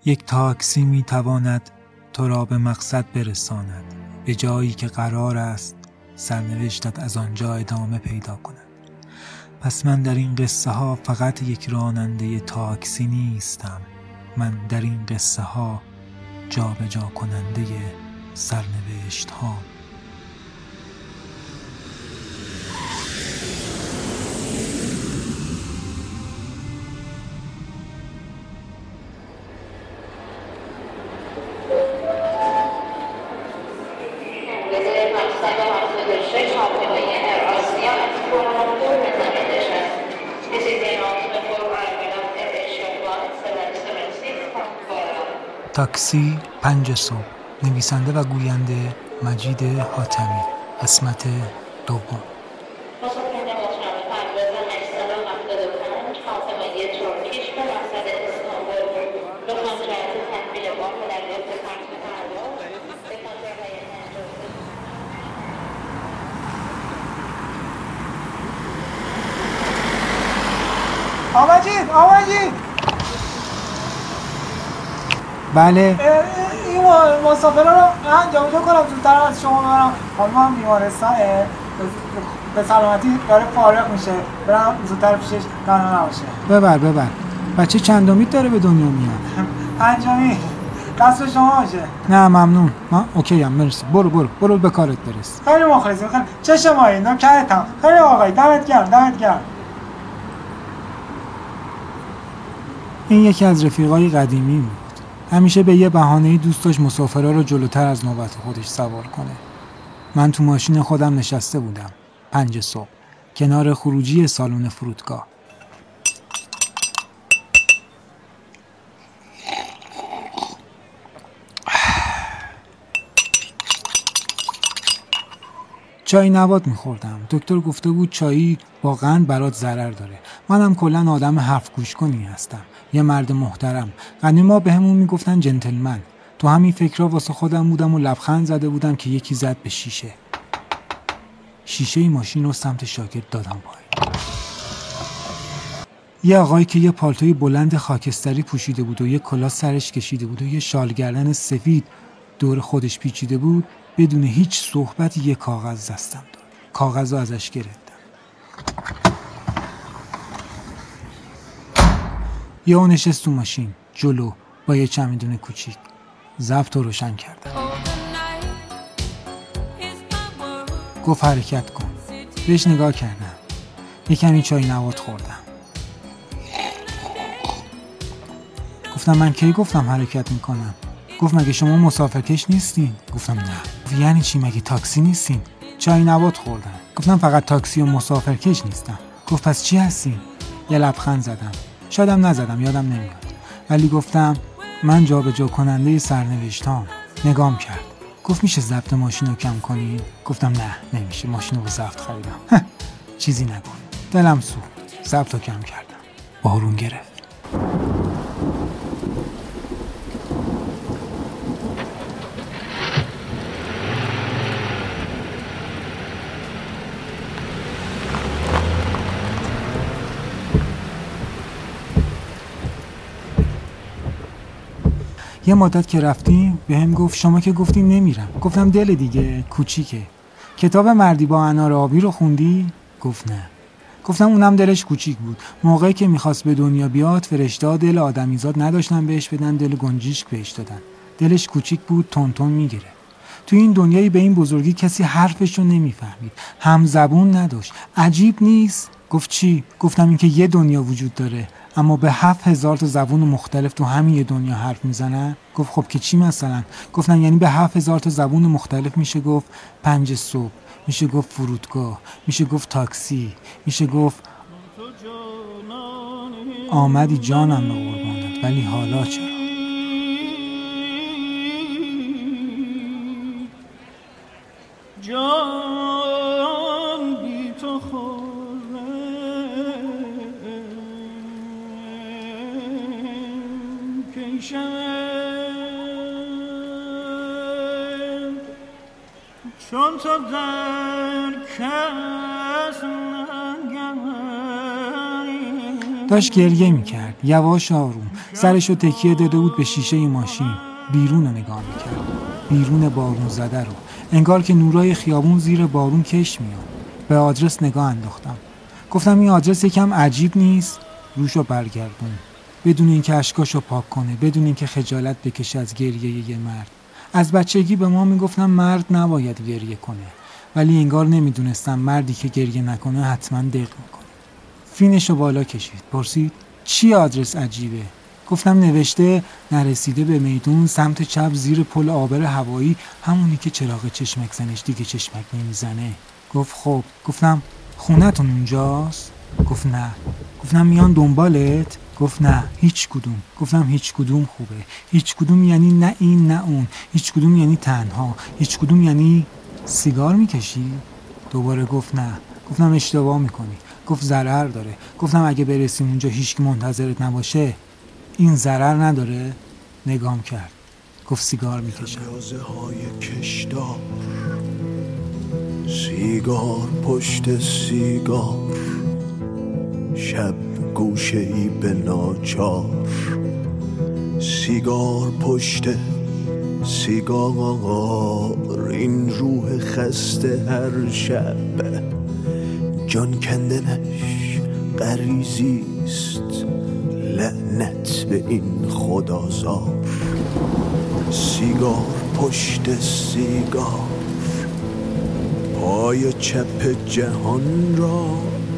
یک تاکسی می تواند تو را به مقصد برساند، به جایی که قرار است سرنوشتت از آنجا ادامه پیدا کند. پس من در این قصه ها فقط یک راننده تاکسی نیستم، من در این قصه ها جابجا کننده سرنوشت ها. تاکسی 5 صبح. نویسنده و گوینده مجید حاتمی. قسمت دوم. آمدید بله. این مسافرها رو جابجا کنم زودتر از شما برم. حالا هم بیمارستان به سلامتی داره فارغ میشه، برم زودتر پیشش تنها نباشه. ببر بچه چندمی داره به دنیا میاد؟ 5. دست به شما باشه. نه ممنون، من اوکی ام، مرسی. برو به کارت برس. خیلی مخلصیم. خیلی چشمایی نوکرتم. خیلی آقای دمت گرم. این یکی از رفیقای قدیمی بود. همیشه به یه بهانه‌ای دوست داشت مسافرها رو جلوتر از نوبت خودش سوار کنه. من تو ماشین خودم نشسته بودم 5 صبح کنار خروجی سالن فرودگاه. چای نبات میخوردم. دکتر گفته بود چایی با قند برات ضرر داره. منم کلا آدم حرف گوش کنی هستم، یه مرد محترم. قدیما بهمون میگفتن جنتلمن. تو همین فکرها واسه خودم بودم و لبخند زده بودم که یکی زد به شیشه ماشین رو سمت شاگرد دادم پایین. یه آقایی که یه پالتوی بلند خاکستری پوشیده بود و یه کلاه سرش کشیده بود و یه شال گردن سفید دور خودش پیچیده بود، بدون هیچ صحبت یه کاغذ دستم داد. کاغذ رو ازش گرفتم. یه اون نشست تو ماشین جلو با یه چمدون کوچیک. ضبط رو روشن کردم. گفت حرکت کن. بهش نگاه کردم. یه کمی چای نبات خوردم. گفتم من کی گفتم حرکت میکنم؟ گفت مگه شما مسافرکش نیستین؟ گفتم نه. گفت یعنی چی، مگه تاکسی نیستین؟ چای نبات خوردم. گفتم فقط تاکسی و مسافرکش نیستم. گفت پس چی هستین؟ یه لبخند زدم. شایدم نزدم، یادم نمیاد. ولی گفتم من جابجا کننده سرنوشتام. نگام کرد. گفت میشه ضبط ماشین رو کم کنی؟ گفتم نه نمیشه، ماشین رو به ضبط خریدم. چیزی نگو. دلم سوخت. ضبط رو کم کردم. بارون گرفت. یه مدت که رفتیم بهم گفت شما که گفتین نمیرم. گفتم دل دیگه کوچیکه. کتاب مردی با انار آبی رو خوندی؟ گفت نه. گفتم اونم دلش کوچیک بود. موقعی که میخواست به دنیا بیاد فرشته‌ها دل آدمیزاد نداشتن بهش بدن، دل گنجیشک بهش دادن. دلش کوچیک بود، تون میگیره. تو این دنیایی به این بزرگی کسی حرفش رو نمیفهمید. هم زبون نداشت. عجیب نیست؟ گفت چی؟ گفتم این که یه دنیا وجود داره اما به 7000 تا زبون مختلف تو همین یه دنیا حرف میزنن. گفت خب که چی مثلا؟ گفتم یعنی به 7000 تا زبون مختلف میشه گفت 5 صبح، میشه گفت فرودگاه، میشه گفت تاکسی، میشه گفت آمدی جانم به قربانت ولی حالا چرا؟ جان بی تو چون تو در کس نگری. داشت گریه میکرد، یواش آروم. سرشو تکیه داده بود به شیشه ماشین. بیرون رو نگاه میکرد، بیرون بارون زده رو. انگار که نورای خیابون زیر بارون کش میاد. به آدرس نگاه انداختم. گفتم این آدرس یکم عجیب نیست؟ روشو برگردون، بدون اینکه اشکاشو پاک کنه، بدون اینکه خجالت بکشه از گریه یه مرد. از بچگی به ما میگفتن مرد نباید گریه کنه، ولی انگار نمیدونستم مردی که گریه نکنه حتما دق میکنه. فینشو بالا کشید، پرسید چی آدرس عجیبه؟ گفتم نوشته نرسیده به میدون سمت چپ زیر پل عابر هوایی، همونی که چراغ چشمک زنش دیگه چشمک نمیزنه. گفت خب. گفتم خونتون اونجاست؟ گفت نه. گفتم میان دنبالت؟ گفت نه هیچ کدوم. گفتم هیچ کدوم خوبه. هیچ کدوم یعنی نه این نه اون. هیچ کدوم یعنی تنها. هیچ کدوم یعنی سیگار میکشی؟ دوباره گفت نه. گفتم اشتباه میکنی. گفت ضرر داره. گفتم اگه برسیم اونجا هیچ کی منتظرت نباشه این ضرر نداره؟ نگام کرد. گفت سیگار میکشم. یازه های کشدار، سیگار پشت سیگار، شب گوشه ای به ناچار، سیگار پشت سیگار، این روح خسته هر شب جان کندنش غریزیست، لعنت به این خدازار، سیگار پشت سیگار، پای چپ جهان را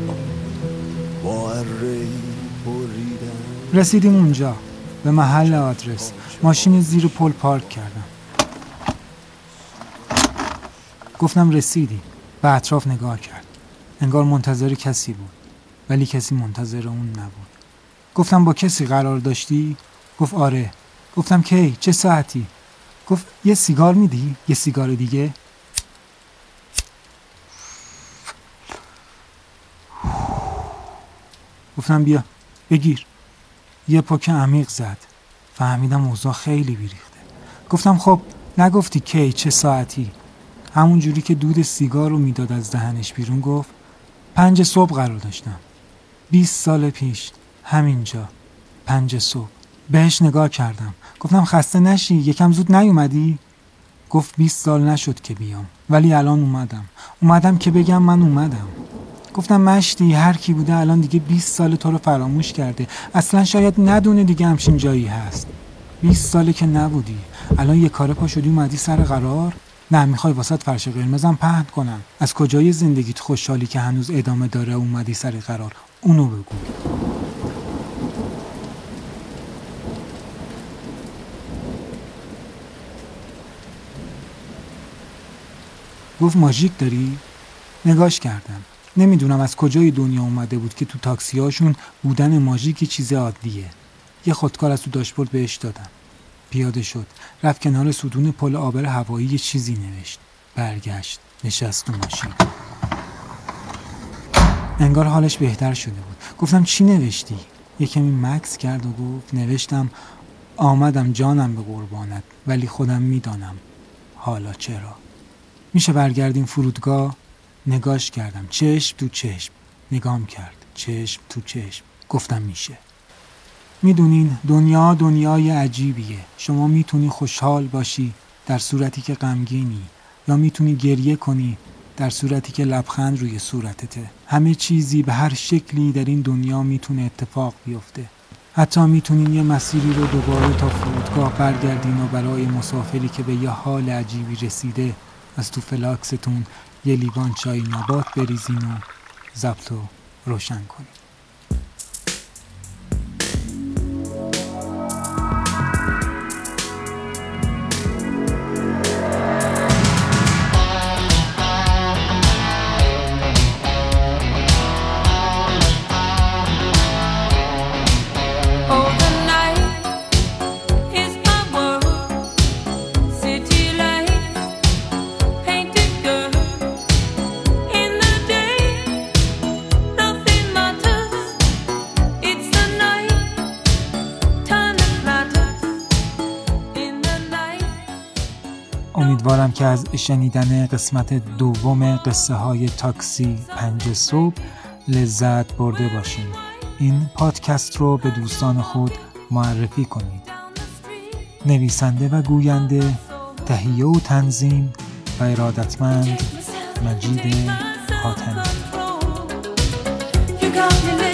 با اره‌ای بریدن. رسیدیم اونجا، به محل آدرس. ماشین زیر پل پارک کردم. گفتم رسیدیم. به اطراف نگاه کرد. انگار منتظر کسی بود، ولی کسی منتظر اون نبود. گفتم با کسی قرار داشتی؟ گفت آره. گفتم کی؟ چه ساعتی؟ گفت یه سیگار میدی؟ یه سیگار دیگه؟ گفتم بیا بگیر. یه پک عمیق زد. فهمیدم اوضاع خیلی بیریخته. گفتم خب نگفتی کی؟ چه ساعتی؟ همون جوری که دود سیگار رو میداد از دهنش بیرون گفت 5 صبح قرار داشتم. 20 سال پیش همینجا 5 صبح. بهش نگاه کردم. گفتم خسته نشی، یکم زود نیومدی؟ گفت 20 سال نشد که بیام، ولی الان اومدم که بگم من اومدم. گفتم مشتی هر کی بوده الان دیگه 20 سال تو رو فراموش کرده، اصلا شاید ندونه دیگه همچین جایی هست. 20 ساله که نبودی، الان یه کاره پا شدی اومدی سر قرار؟ نه میخوای واسط فرش قرمزم پهن کنم؟ از کجای زندگیت خوشحالی که هنوز ادامه داره اومدی سر قرار؟ اونو بگو. گفت ماژیک داری؟ نگاش کردم. نمیدونم از کجای دنیا اومده بود که تو تاکسی‌هاشون بودن ماژیک یه چیز عادیه. یه خودکار از تو داشبورد بهش دادم. پیاده شد، رفت کنار ستون پل عابر هوایی یه چیزی نوشت. برگشت، نشست تو ماشین. انگار حالش بهتر شده بود. گفتم چی نوشتی؟ یه کمی مکث کرد و گفت نوشتم آمدم جانم به قربانت، ولی خودم میدانم حالا چرا. میشه برگردیم فرودگاه؟ نگاش کردم، چشم تو چشم. نگام کرد، چشم تو چشم. گفتم میشه. میدونین دنیا دنیای عجیبیه. شما میتونی خوشحال باشی در صورتی که غمگینی، یا میتونی گریه کنی در صورتی که لبخند روی صورتته. همه چیزی به هر شکلی در این دنیا میتونه اتفاق بیفته. حتی میتونین یه مسیری رو دوباره تا فرودگاه برگردین و برای مسافری که به یه حال عجیبی رسیده از تو فلاکستون یه لیوان چای نبات بریزین و ضبط رو روشن کنین. امیدوارم که از شنیدن قسمت دوم قصه های تاکسی 5 صبح لذت برده باشین. این پادکست رو به دوستان خود معرفی کنید. نویسنده و گوینده تهیه و تنظیم و ارادتمند مجید حاتمی.